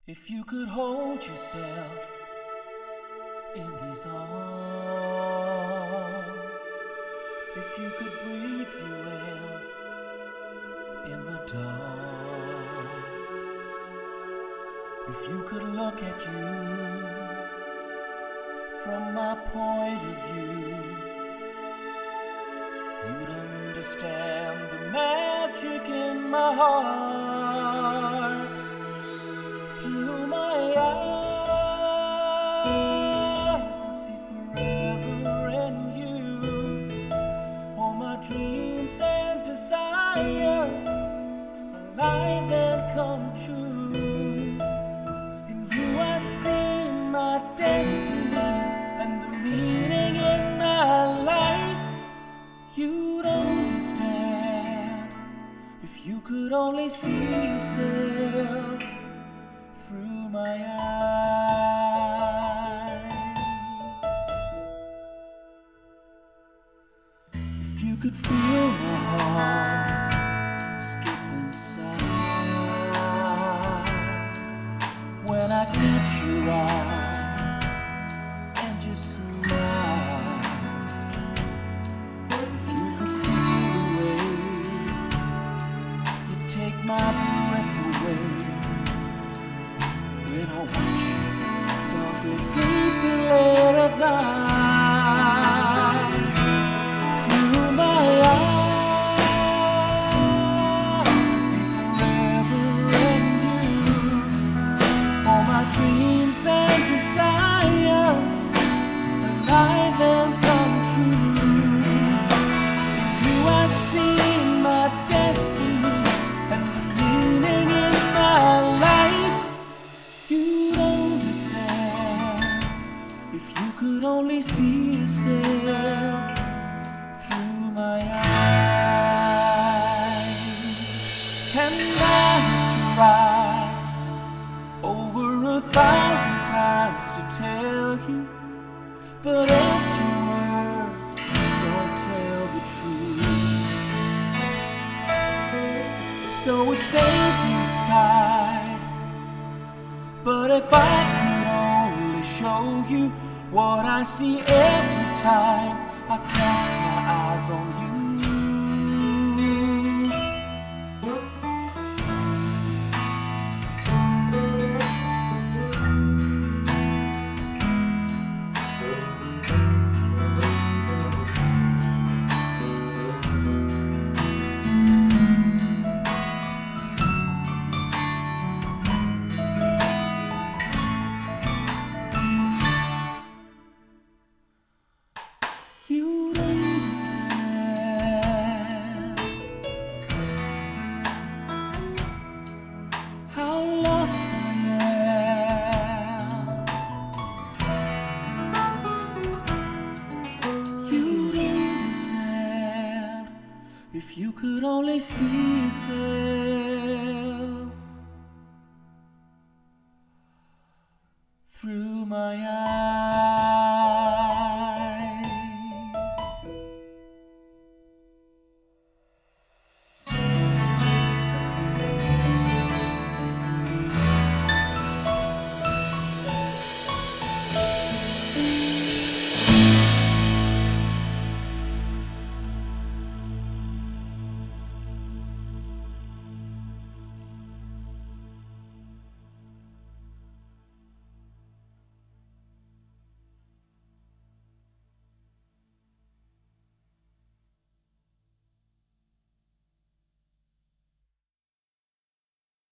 If you could hold yourself in these arms, if you could breathe you in the dark, if you could look at you from my point of view, you'd understand the magic in my heart. Through my eyes, I see forever and you. All my dreams and desires, alive and come true. In you I see my destiny and the meaning in my life. You'd understand if you could only see yourself through my eyes. If you could feel my heart skip inside when I catch your eye and just smile. If you could feel the way you take my breath away when I watch you softly sleeping late at night. Through my eyes, I see forever and you. All my dreams and desires, alive and come true. You I see my destiny and the meaning in my life. You'd understand if you could only see yourself through my eyes. And I've tried over 1,000 times to tell you, but empty words don't tell the truth. So it stays inside. But if I could only show you what I see every time I cast my eyes on you. You'd understand how lost I am. You'd understand if you could only see yourself through my eyes.